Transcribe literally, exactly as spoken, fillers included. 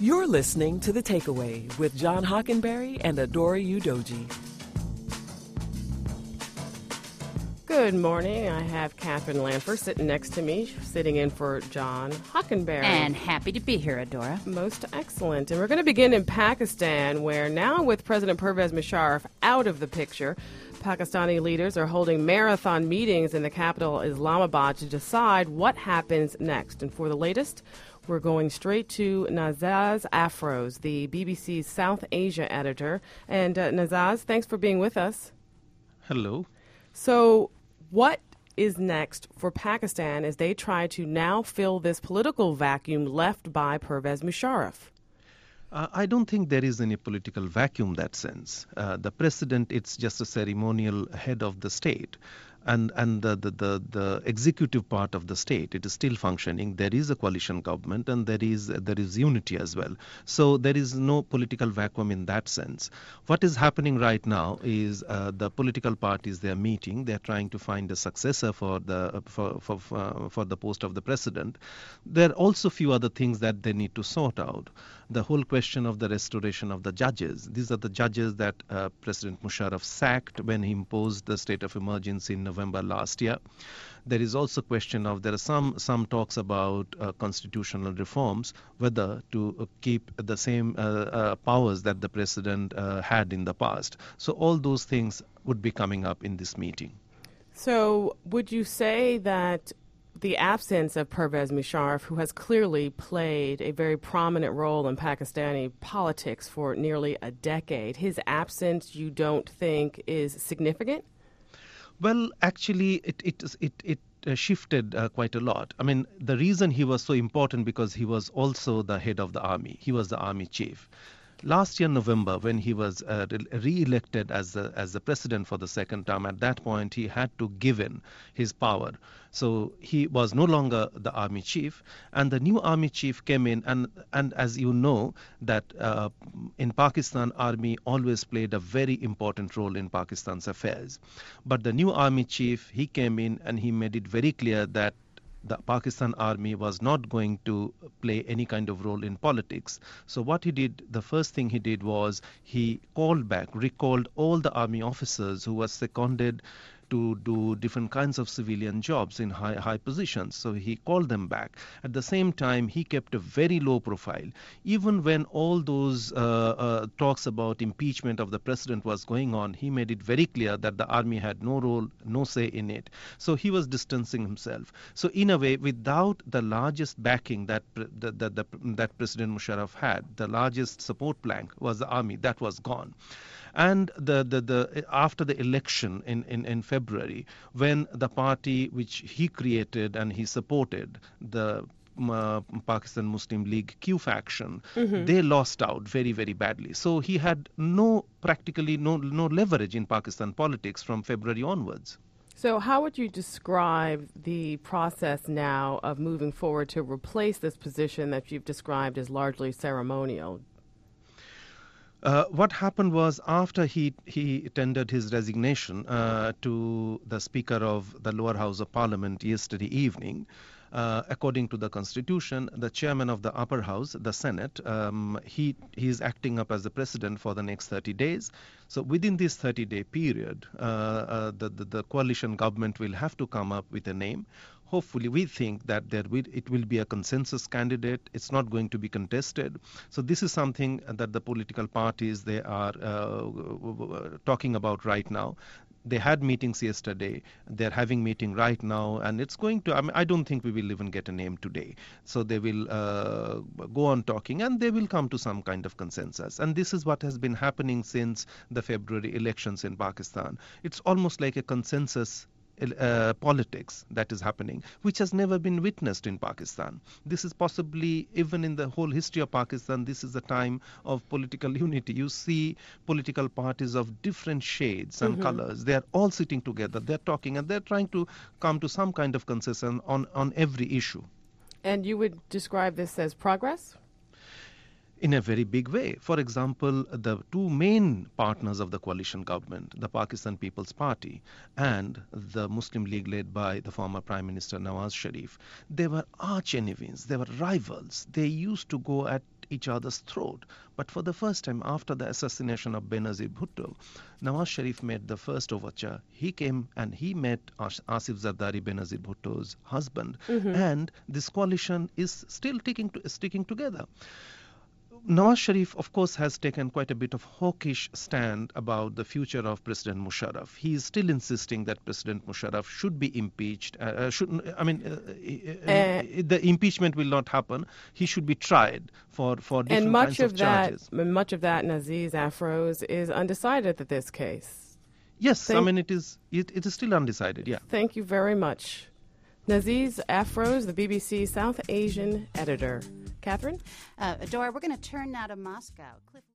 You're listening to The Takeaway with John Hockenberry and Adora Udoji. Good morning. I have Catherine Lanford sitting next to me, sitting in for John Hockenberry. And happy to be here, Adora. Most excellent. And we're going to begin in Pakistan, where now with President Pervez Musharraf out of the picture, Pakistani leaders are holding marathon meetings in the capital, Islamabad, to decide what happens next. And for the latest, we're going straight to Nazaz Afroz, the B B C's South Asia editor. And uh, Nazaz, thanks for being with us. Hello. So what is next for Pakistan as they try to now fill this political vacuum left by Pervez Musharraf? Uh, I don't think there is any political vacuum in that sense. Uh, the president, it's just a ceremonial head of the state. And and the, the, the, the executive part of the state, it is still functioning. There is a coalition government and there is there is unity as well. So there is no political vacuum in that sense. What is happening right now is uh, the political parties, they are meeting. They are trying to find a successor for the for for for, for the post of the president. There are also few other things that they need to sort out. The whole question of the restoration of the judges. These are the judges that uh, President Musharraf sacked when he imposed the state of emergency in November last year. There is also question of, there are some, some talks about uh, constitutional reforms, whether to uh, keep the same uh, uh, powers that the president uh, had in the past. So all those things would be coming up in this meeting. So would you say that the absence of Pervez Musharraf, who has clearly played a very prominent role in Pakistani politics for nearly a decade, his absence you don't think is significant? Well, actually, it it it, it uh, shifted uh, quite a lot. I mean, the reason he was so important because he was also the head of the army. He was the army chief. Last year, November, when he was uh, re-elected as the, as the president for the second term, at that point he had to give in his power. So he was no longer the army chief, and the new army chief came in, and, and as you know, that uh, in Pakistan, army always played a very important role in Pakistan's affairs. But the new army chief, he came in and he made it very clear that the Pakistan army was not going to play any kind of role in politics. So what he did, the first thing he did was he called back, recalled all the army officers who were seconded to do different kinds of civilian jobs in high high positions. So he called them back. At the same time, he kept a very low profile. Even when all those uh, uh, talks about impeachment of the president was going on, he made it very clear that the army had no role, no say in it. So he was distancing himself. So in a way, without the largest backing that that, that, that, that President Musharraf had, the largest support plank was the army, that was gone. And the, the, the after the election in, in, in February, when the party which he created and he supported, the uh, Pakistan Muslim League Q faction, mm-hmm. they lost out very, very badly. So he had no, practically no, no leverage in Pakistan politics from February onwards. So how would you describe the process now of moving forward to replace this position that you've described as largely ceremonial? Uh, what happened was, after he he tendered his resignation uh, to the Speaker of the lower house of Parliament yesterday evening, uh, according to the Constitution, the chairman of the upper house, the Senate, um, he he is acting up as the president for the next thirty days. So within this thirty-day period, uh, uh, the, the the coalition government will have to come up with a name. Hopefully, we think that there will, it will be a consensus candidate. It's not going to be contested. So this is something that the political parties, they are uh, talking about right now. They had meetings yesterday. They're having meeting right now, and it's going to, I mean, I don't think we will even get a name today. So they will uh, go on talking, and they will come to some kind of consensus. And this is what has been happening since the February elections in Pakistan. It's almost like a consensus Uh, politics that is happening, which has never been witnessed in Pakistan. This is possibly, even in the whole history of Pakistan, this is a time of political unity. You see political parties of different shades and mm-hmm. colors. They are all sitting together, they're talking, and they're trying to come to some kind of consensus on, on every issue. And you would describe this as progress? In a very big way. For example, the two main partners of the coalition government, the Pakistan People's Party and the Muslim League led by the former Prime Minister Nawaz Sharif, they were arch enemies, they were rivals. They used to go at each other's throat. But for the first time after the assassination of Benazir Bhutto, Nawaz Sharif made the first overture. He came and he met As- Asif Zardari, Benazir Bhutto's husband, mm-hmm. and this coalition is still sticking, to, sticking together. Nawaz Sharif, of course, has taken quite a bit of hawkish stand about the future of President Musharraf. He is still insisting that President Musharraf should be impeached. Uh, uh, should, I mean, uh, uh, the impeachment will not happen. He should be tried for, for different and much kinds of, of that, charges. Much of that, Naziz Afroz, is undecided at this case. Yes, Thank, I mean, it is, it, it is still undecided, yeah. Thank you very much. Naziz Afroz, the B B C South Asian editor. Catherine? Uh, Adora, we're going to turn now to Moscow. Cliff-